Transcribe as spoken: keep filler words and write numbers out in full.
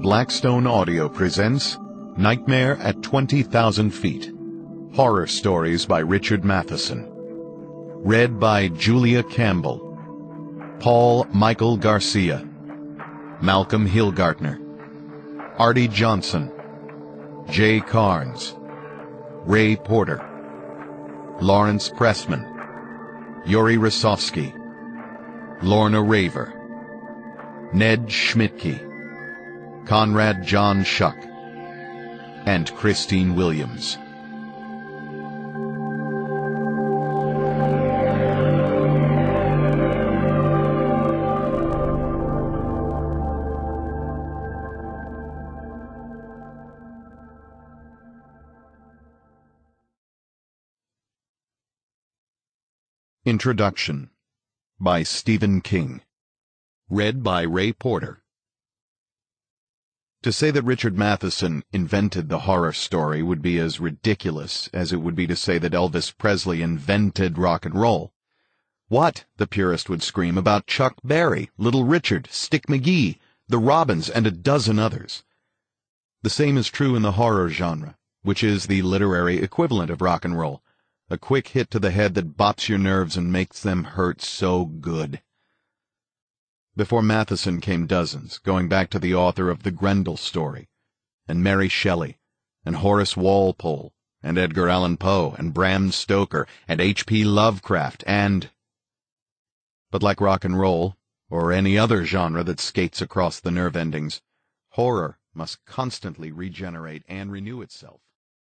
Blackstone Audio presents Nightmare at twenty thousand feet. Horror stories by Richard Matheson. Read by Julia Campbell. Paul Michael Garcia. Malcolm Hillgartner. Artie Johnson. Jay Carnes. Ray Porter. Lawrence Pressman. Yuri Rosovsky. Lorna Raver. Ned Schmidtke. Conrad John Shuck. And Christine Williams. Introduction by Stephen King. Read by Ray Porter. To say that Richard Matheson invented the horror story would be as ridiculous as it would be to say that Elvis Presley invented rock and roll. What, the purist would scream, about Chuck Berry, Little Richard, Stick McGee, the Robins, and a dozen others? The same is true in the horror genre, which is the literary equivalent of rock and roll, a quick hit to the head that bops your nerves and makes them hurt so good. Before Matheson came dozens, going back to the author of the Grendel story, and Mary Shelley, and Horace Walpole, and Edgar Allan Poe, and Bram Stoker, and H P Lovecraft, and... But like rock and roll, or any other genre that skates across the nerve endings, horror must constantly regenerate and renew itself.